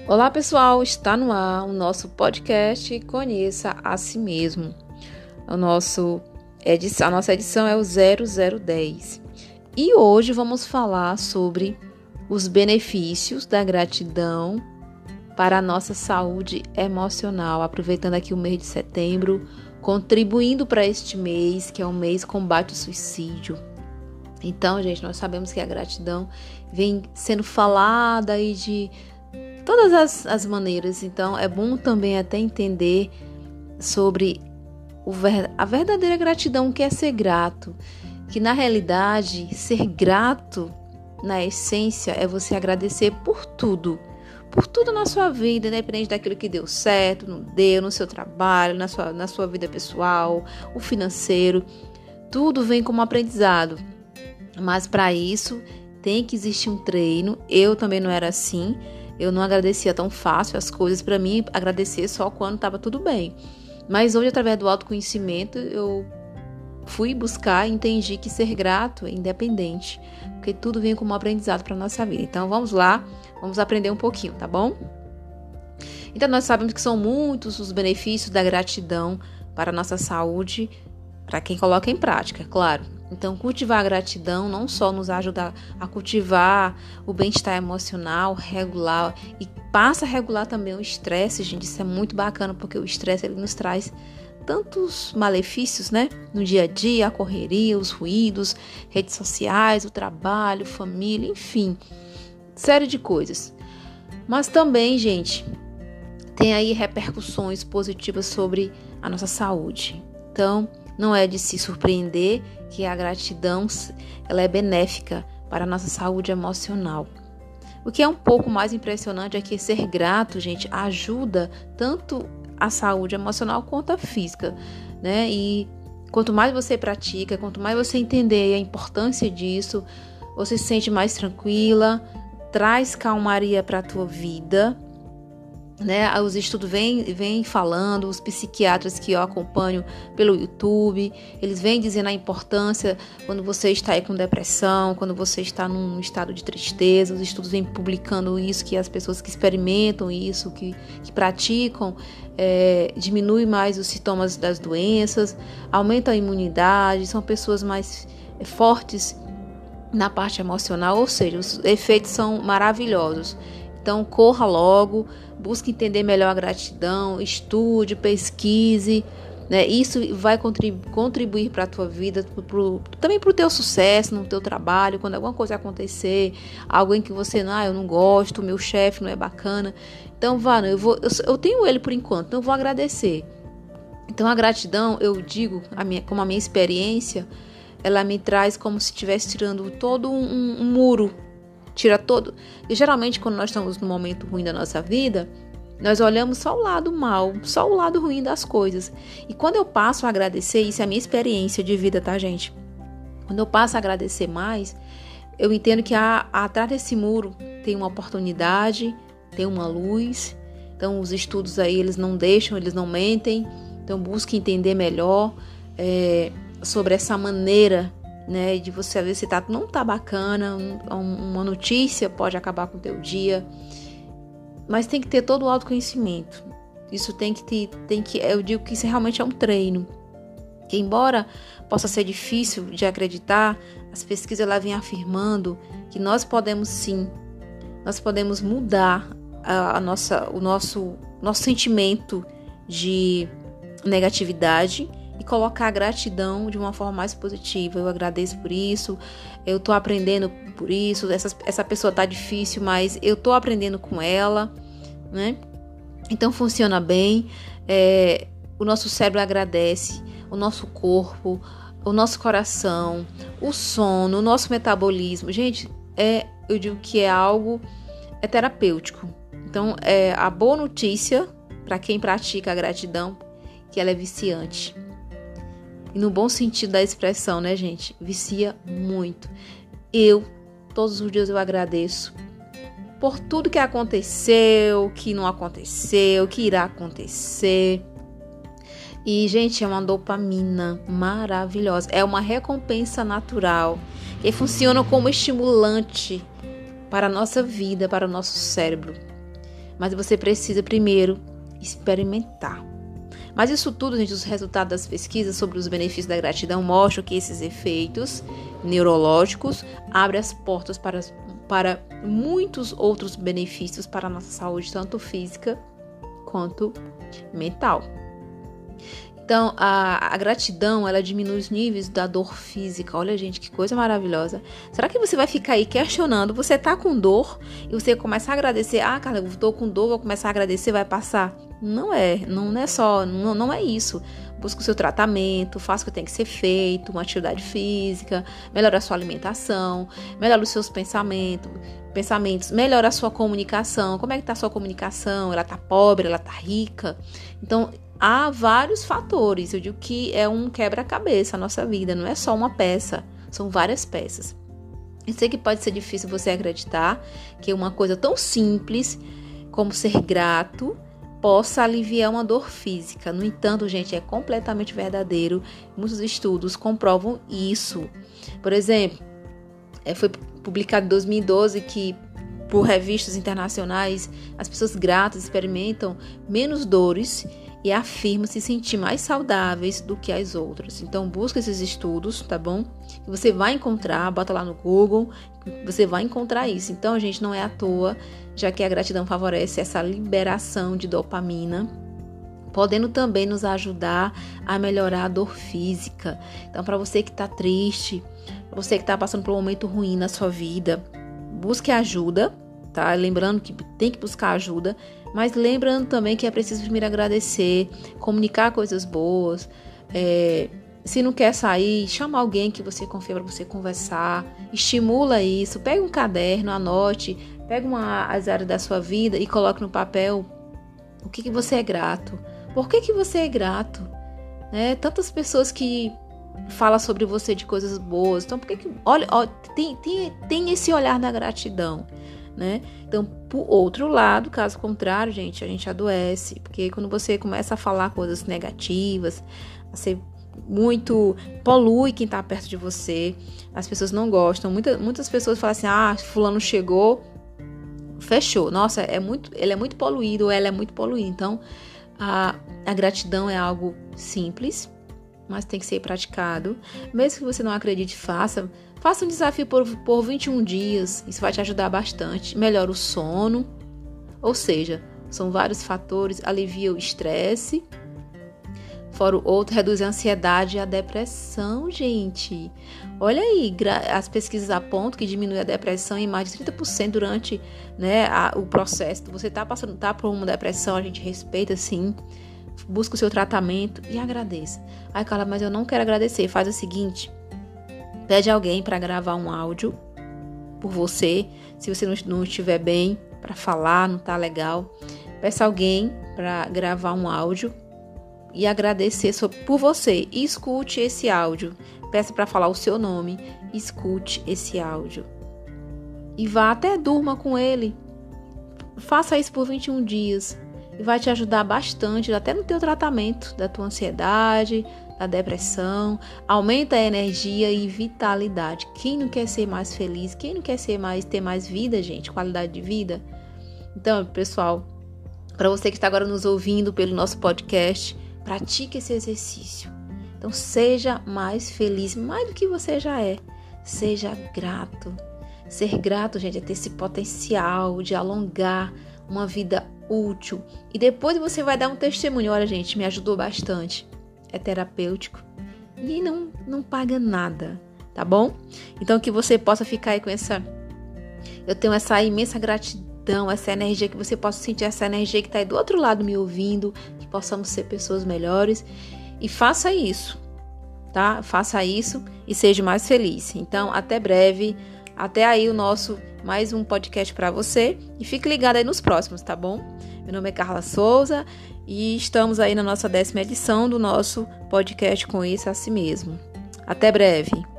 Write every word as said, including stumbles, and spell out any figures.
Olá pessoal, está no ar o nosso podcast Conheça a Si Mesmo. O nosso edição, a nossa edição é o zero zero dez e hoje vamos falar sobre os benefícios da gratidão para a nossa saúde emocional, aproveitando aqui o mês de setembro, contribuindo para este mês, que é o mês combate ao suicídio. Então, gente, nós sabemos que a gratidão vem sendo falada aí de todas as, as maneiras. Então, é bom também até entender sobre o, a verdadeira gratidão, que é ser grato. Que, na realidade, ser grato, na essência, é você agradecer por tudo. Por tudo na sua vida, independente daquilo que deu certo, não deu, no seu trabalho, na sua, na sua vida pessoal, o financeiro. Tudo vem como aprendizado. Mas para isso tem que existir um treino. Eu também não era assim. Eu não agradecia tão fácil as coisas. Para mim, agradecer só quando estava tudo bem. Mas hoje, através do autoconhecimento, eu fui buscar e entendi que ser grato é independente. Porque tudo vem como aprendizado para a nossa vida. Então vamos lá, vamos aprender um pouquinho, tá bom? Então nós sabemos que são muitos os benefícios da gratidão para a nossa saúde, para quem coloca em prática, claro. Então, cultivar a gratidão não só nos ajuda a cultivar o bem-estar emocional, regular, e passa a regular também o estresse, gente. Isso é muito bacana, porque o estresse ele nos traz tantos malefícios, né? No dia a dia, a correria, os ruídos, redes sociais, o trabalho, família, enfim, série de coisas. Mas também, gente, tem aí repercussões positivas sobre a nossa saúde. Então, não é de se surpreender que a gratidão ela é benéfica para a nossa saúde emocional. O que é um pouco mais impressionante é que ser grato, gente, ajuda tanto a saúde emocional quanto a física, né? E quanto mais você pratica, quanto mais você entender a importância disso, você se sente mais tranquila, traz calmaria para a tua vida, né? Os estudos vêm, vêm falando, os psiquiatras que eu acompanho pelo YouTube, eles vêm dizendo a importância quando você está aí com depressão, quando você está num estado de tristeza. Os estudos vêm publicando isso, que as pessoas que experimentam isso, que, que praticam, é, diminui mais os sintomas das doenças, aumenta a imunidade, são pessoas mais fortes na parte emocional, ou seja, os efeitos são maravilhosos. Então, corra logo, busque entender melhor a gratidão, estude, pesquise, né? Isso vai contribu- contribuir para a tua vida, pro, também para o teu sucesso no teu trabalho, quando alguma coisa acontecer, alguém que você, não, ah, eu não gosto, meu chefe não é bacana. Então, vá, eu, vou, eu, eu tenho ele por enquanto, então eu vou agradecer. Então, a gratidão, eu digo, a minha, como a minha experiência, ela me traz como se estivesse tirando todo um, um, um muro, tira todo. E geralmente, quando nós estamos num momento ruim da nossa vida, nós olhamos só o lado mal, só o lado ruim das coisas. E quando eu passo a agradecer, isso é a minha experiência de vida, tá, gente? Quando eu passo a agradecer mais, eu entendo que há, atrás desse muro tem uma oportunidade, tem uma luz. Então, os estudos aí, eles não deixam, eles não mentem. Então, busque entender melhor é, sobre essa maneira, né, de você ver se tá, não tá bacana, um, uma notícia pode acabar com o teu dia, mas tem que ter todo o autoconhecimento. Isso tem que ter, tem que, eu digo que isso realmente é um treino, que embora possa ser difícil de acreditar, as pesquisas lá vêm afirmando que nós podemos sim, nós podemos mudar a, a nossa, o nosso, nosso sentimento de negatividade e colocar a gratidão de uma forma mais positiva. Eu agradeço por isso, eu tô aprendendo por isso, essa, essa pessoa tá difícil, mas eu tô aprendendo com ela, né? Então funciona bem, é, o nosso cérebro agradece, o nosso corpo, o nosso coração, o sono, o nosso metabolismo. Gente, é, eu digo que é algo é terapêutico. Então, é a boa notícia para quem pratica a gratidão, que ela é viciante. E no bom sentido da expressão, né, gente? Vicia muito. Eu, todos os dias eu agradeço por tudo que aconteceu, que não aconteceu, que irá acontecer. E, gente, é uma dopamina maravilhosa. É uma recompensa natural que funciona como estimulante para a nossa vida, para o nosso cérebro. Mas você precisa primeiro experimentar. Mas isso tudo, gente, os resultados das pesquisas sobre os benefícios da gratidão mostram que esses efeitos neurológicos abrem as portas para, para muitos outros benefícios para a nossa saúde, tanto física quanto mental. Então, a, a gratidão, ela diminui os níveis da dor física. Olha, gente, que coisa maravilhosa. Será que você vai ficar aí questionando? Você tá com dor e você começa a agradecer. Ah, cara, eu tô com dor, vou começar a agradecer, vai passar. Não é, não é só, não, não é isso. Busca o seu tratamento, faça o que tem que ser feito, uma atividade física, melhora a sua alimentação, melhora os seus pensamentos, pensamentos, melhora a sua comunicação. Como é que tá a sua comunicação? Ela tá pobre, ela tá rica? Então, há vários fatores. Eu digo que é um quebra-cabeça a nossa vida, não é só uma peça, são várias peças. Eu sei que pode ser difícil você acreditar que uma coisa tão simples como ser grato possa aliviar uma dor física. No entanto, gente, é completamente verdadeiro. Muitos estudos comprovam isso. Por exemplo, foi publicado em dois mil e doze que, por revistas internacionais, as pessoas gratas experimentam menos dores e afirmam se sentir mais saudáveis do que as outras. Então, busca esses estudos, tá bom? Que você vai encontrar, bota lá no Google, você vai encontrar isso. Então, gente, não é à toa, já que a gratidão favorece essa liberação de dopamina, podendo também nos ajudar a melhorar a dor física. Então, para você que está triste, para você que está passando por um momento ruim na sua vida, busque ajuda, tá? Lembrando que tem que buscar ajuda, mas lembrando também que é preciso primeiro agradecer, comunicar coisas boas. É, se não quer sair, chama alguém que você confia para você conversar, estimula isso, pega um caderno, anote, pega uma as áreas da sua vida e coloque no papel o que, que você é grato. Por que, que você é grato? É, tantas pessoas que falam sobre você de coisas boas. Então, por que que... Olha, olha tem, tem, tem esse olhar da gratidão, né? Então, por outro lado, caso contrário, gente, a gente adoece. Porque quando você começa a falar coisas negativas, a ser muito... polui quem tá perto de você. As pessoas não gostam. Muita, muitas pessoas falam assim, ah, fulano chegou, fechou. Nossa, é muito, ele é muito poluído, ou ela é muito poluída. Então, a, a gratidão é algo simples, mas tem que ser praticado. Mesmo que você não acredite, faça. Faça um desafio por, por vinte e um dias. Isso vai te ajudar bastante. Melhora o sono. Ou seja, são vários fatores. Alivia o estresse. Fora o outro, reduz a ansiedade e a depressão, gente. Olha aí, as pesquisas apontam que diminui a depressão em mais de trinta por cento durante, né, a, o processo. Você está passando tá por uma depressão, a gente respeita, sim. Busca o seu tratamento e agradeça. Ai, Carla, mas eu não quero agradecer. Faz o seguinte, pede alguém para gravar um áudio por você. Se você não, não estiver bem para falar, não tá legal, peça alguém para gravar um áudio e agradecer por você. E escute esse áudio. Peça para falar o seu nome. Escute esse áudio. E vá até durma com ele. Faça isso por vinte e um dias. E vai te ajudar bastante, até no teu tratamento da tua ansiedade, da depressão. Aumenta a energia e vitalidade. Quem não quer ser mais feliz? Quem não quer ser mais, ter mais vida, gente? Qualidade de vida? Então, pessoal, para você que está agora nos ouvindo pelo nosso podcast, pratique esse exercício. Então, seja mais feliz, mais do que você já é. Seja grato. Ser grato, gente, é ter esse potencial de alongar uma vida útil. E depois você vai dar um testemunho. Olha, gente, me ajudou bastante. É terapêutico. E não, não paga nada, tá bom? Então, que você possa ficar aí com essa... Eu tenho essa imensa gratidão, essa energia, que você possa sentir essa energia que está aí do outro lado me ouvindo, que possamos ser pessoas melhores. E faça isso, tá? Faça isso e seja mais feliz. Então, até breve. Até aí o nosso mais um podcast para você. E fique ligado aí nos próximos, tá bom? Meu nome é Carla Souza e estamos aí na nossa décima edição do nosso podcast Conheça a Si Mesmo. Até breve.